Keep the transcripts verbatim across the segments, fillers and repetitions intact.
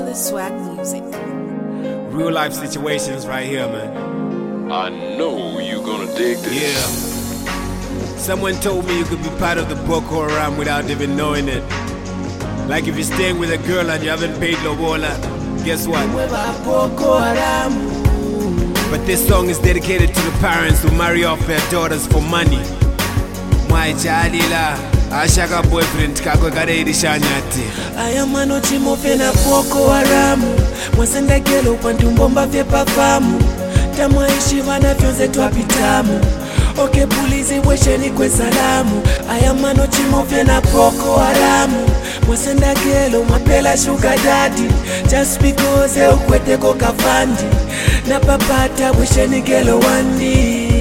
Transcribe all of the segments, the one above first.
the swag music. Real life situations right here, man. I know you're gonna dig this. Yeah. Someone told me you could be part of the Boko Haram without even knowing it. Like if you're staying with a girl and you haven't paid lobola, guess what? But this song is dedicated to the parents who marry off their daughters for money. My Jalila, Ashaka boyfriend kakwe kare irishanyati. Aya mano chimofe na Boko Haram. Mwasenda gelo pantumbomba vye pafamu. Tamaishi vana fyonze twapitamu. Oke pulizi wesheni kwe salamu. Aya mano chimofe na Boko Haram. Mwasenda gelo mapela sugar daddy. Just because e ukwete koka fandi. Na papata wesheni gelo wandi.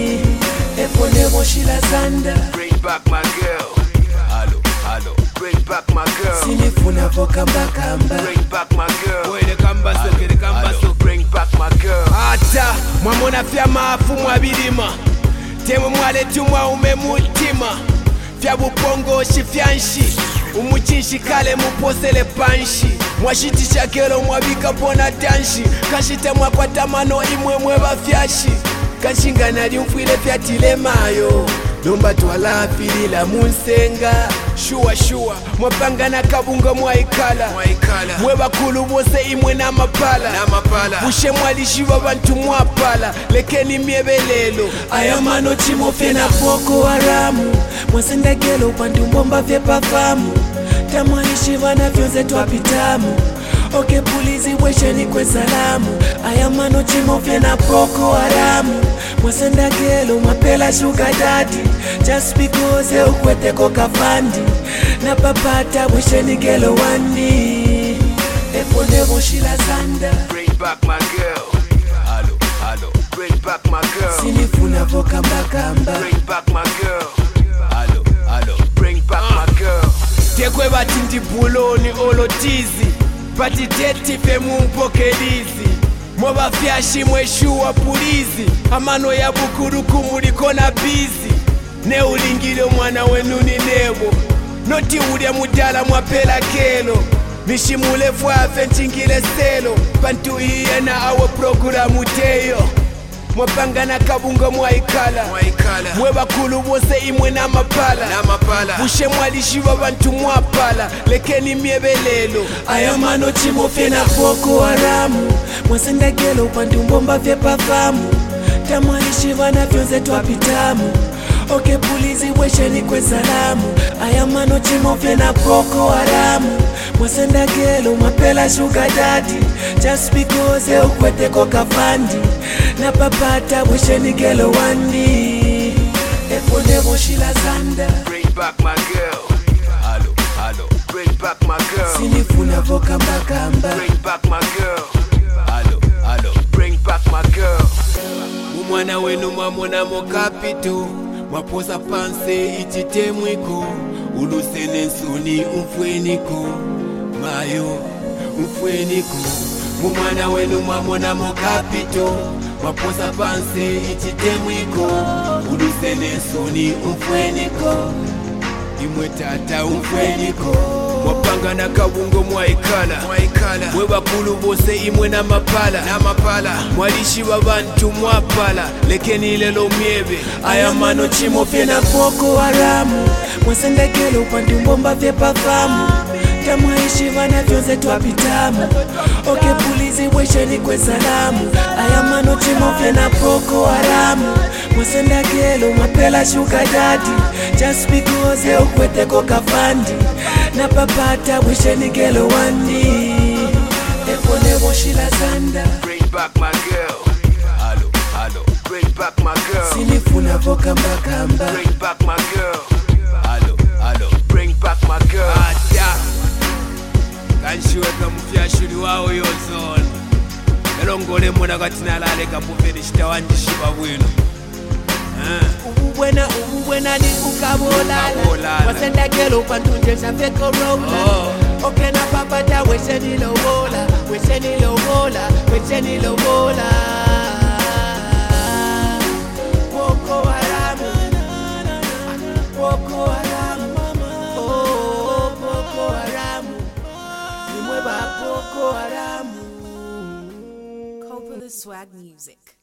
Epone moshila zanda. Bring back my girl. Hello, hello. Bring back my girl. Sinifuna voka mbakamba. Bring back my girl. Boy, the kambaso, the kambaso. Bring back my girl. Ata, mwamona fyama afu mwabirima. Temu mwale tumwa ume mutima. Fyabu pongo shifyanshi. Umuchinshi kale muposele panshi. Mwashitisha kero mwabika pona tanshi. Kashite mwakwata mano imwe mweba fyashi. Kashinga nali mfwile fyatile mayo. Domba twala afilila munsenga. Shua shua, mwapanga na kabunga mwaikala. Mweba kulu wose imwe na mapala. Bushe mwalishiva bantu mwapala. Lekeni miebelelo. Aya mano chimofe na Boko Haram. Mwasenda gelo pantumbomba vye pafamu. Tamaishi vana fyonze twapitamu. Oke pulizi wesheni kwe salamu. Aya mano chimofe na Boko Haram. Mwasenda gelo mapela sugar daddy. Just because e ukwete koka fandi. Na papata wesheni gelo wandi. Epone moshila zanda. Bring back my girl. Hello, hello. Bring back my girl. Sinifuna voka mbakamba. Bring back my girl. Hello, hello. Bring back uh. my girl. Tekwe batindi buloni olotizi. Bati teti fe mumpokelizi. Mwoba fyashi mweshuwa pulizi. Amano ya bukuru kumuliko na bizi. Ne ulingile mwana wenu ni nebo. Noti ulia mudala mwapela kelo. Mishimule fwafe nchingile selo. Pantu iye na awe programu teyo. Mwapanga na kabunga mwaikala. Mweba kulu wose imwe na mapala. Bushe mwalishiva bantu mwapala. Lekeni miebelelo. Aya mano chimofe na Boko Haram. Mwasenda gelo pantumbomba vye pafamu. Tamaishi vana fyonze twapitamu. Oke pulizi wesheni kwe salamu. Aya mano chimofe na Boko Haram. Mwasenda gelo mapela sugar daddy. Just because e ukwete koka fandi. Na papata wesheni gelo wandi. Epone moshila zanda. Bring back my girl. Hello, hello. Bring back my girl. Sinifuna voka mbakamba. Bring back my girl. Hello, hello. Bring back my girl. Umwana wenu mwamona mokapito. Mwaposa panse ichitemwiko. Ulusene nsuni umfweniko. Mayo umfweniko. Umwana wenu mwamona mokapito. Mwaposa panse ichitemwiko. Ulusene nsuni umfweniko. Imwe tata umfweniko. Mwapanga na kabungo mwaikala. Mweba kulu bose imwe na mapala. Mwalishi wabantu mwapala. Lekeni lelo miebe. Aya mano chimofe na Boko Haram. Mwasenda gelo pantumbomba vye pafamu. Tamaishi vana fyonze twapitamu. Oke pulizi wesheni kwe salamu. Aya mano chimofe na Boko Haram. Mwasenda gelo mapela sugar daddy. Just because e ukwete koka fandi. Na papata wesheni gelo wandi. Epone moshila zanda. Bring back my girl. Hello, hello. Bring back my girl. Sinifuna voka mbakamba. Bring back my girl. Hello, hello. Bring back my girl. Ata. Kanshiweka mfyashuri wao yozona. Elongole mwana katina lale kapufeli shitawanjishiba wino. Ubuwena ubuwena ni ukabolala. Wasenda gelo pantunjesha feko rola. Oke na papata wesheni lobola. Wesheni lobola. Wesheni lobola. Boko Haram. Boko Haram. Oh, Boko Haram. Nimweba Boko Haram. Coppola Swag Music.